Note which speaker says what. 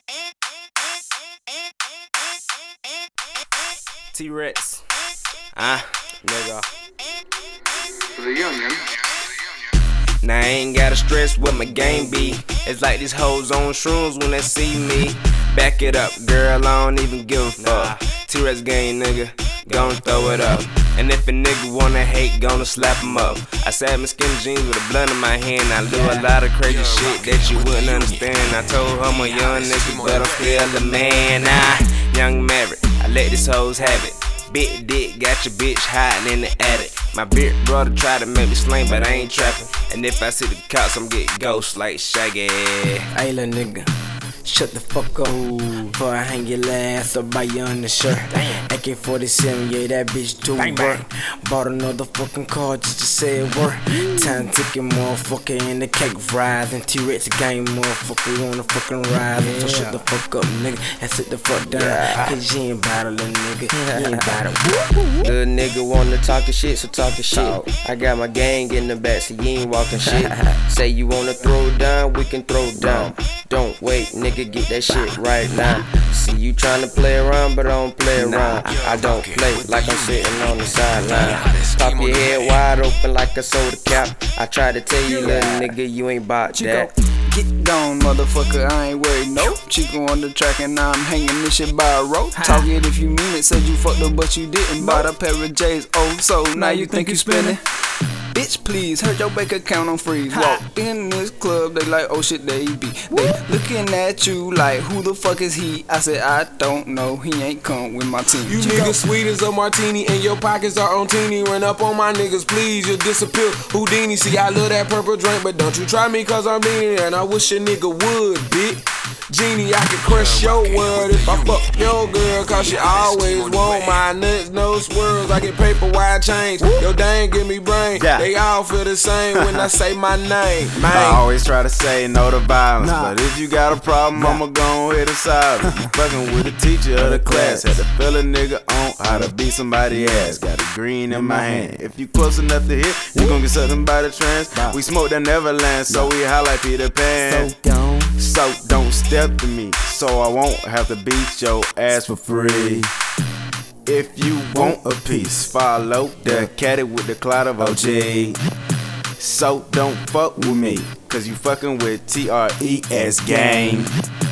Speaker 1: T-Rex. Nigga. Now I ain't gotta stress what my game be. It's like these hoes on shrooms when they see me. Back it up, girl, I don't even give a fuck. T-Rex gang, nigga, gon' throw it up. And if a nigga wanna hate, gonna slap him up. I sat my skinny jeans with a blunt in my hand. I do a lot of crazy shit that you wouldn't understand. I told her I'm a young nigga, but I'm still a man. Young married, I let these hoes have it. Big dick, got your bitch hiding in the attic. My big brother tried to make me slang, but I ain't trapping. And if I see the cops, I'm getting ghosts like Shaggy.
Speaker 2: Hey, little nigga, shut the fuck up before I hang your ass up by your undershirt. AK-47, yeah, that bitch too work. Bought another fucking car just to say it work. Time ticking, motherfucker, and the cake rising. T-Rex game, motherfucker, you wanna fucking rise. So shut the fuck up, nigga, and sit the fuck down. Cause you ain't bout it, little nigga, you ain't bout it.
Speaker 1: Little nigga wanna talkin' shit, so talkin' shit. I got my gang in the back, so you ain't walking shit. Say you wanna throw down, we can throw down. Don't wait, nigga, get that shit right now. See you tryna play around, but I don't play around. I don't play like I'm sitting on the sideline. Pop your head wide open like a soda cap. I try to tell you, little nigga, you ain't bout that.
Speaker 3: Get gone, motherfucker, I ain't worried, nope. Chico on the track and now I'm hanging this shit by a rope. Talk it if you mean it, said you fucked up but you didn't. Bought a pair of J's, oh so now you think you spinning? Bitch, please, heard your bank account on freeze. Walked in this club, they like, oh shit, there he be. They looking at you like, who the fuck is he? I said, I don't know, he ain't come with my team.
Speaker 4: You niggas sweet as a martini and your pockets are on teeny. Run up on my niggas, please, you'll disappear. Houdini, see, I love that purple drink, but don't you try me cause I'm mean. And I wish a nigga would, bitch. Genie, I can crush your world if I fuck your girl, cause she always want my nuts, no swirls. I get paper, wide change. Yo, dang, give me brain. They all feel the same when I say my name.
Speaker 5: I always try to say no to violence, but if you got a problem, I'ma go ahead and solve it. Fucking with the teacher of the class, had to fill a nigga on how to beat somebody's ass. Got a green in my hand. If you close enough to hit, you gon' get something by the trance. We smoke that Neverland, so we high like Peter Pan. So don't step to me, so I won't have to beat your ass for free. If you want a piece, follow the caddy with the cloud of OG. So don't fuck with me, cause you fucking with TRES gang.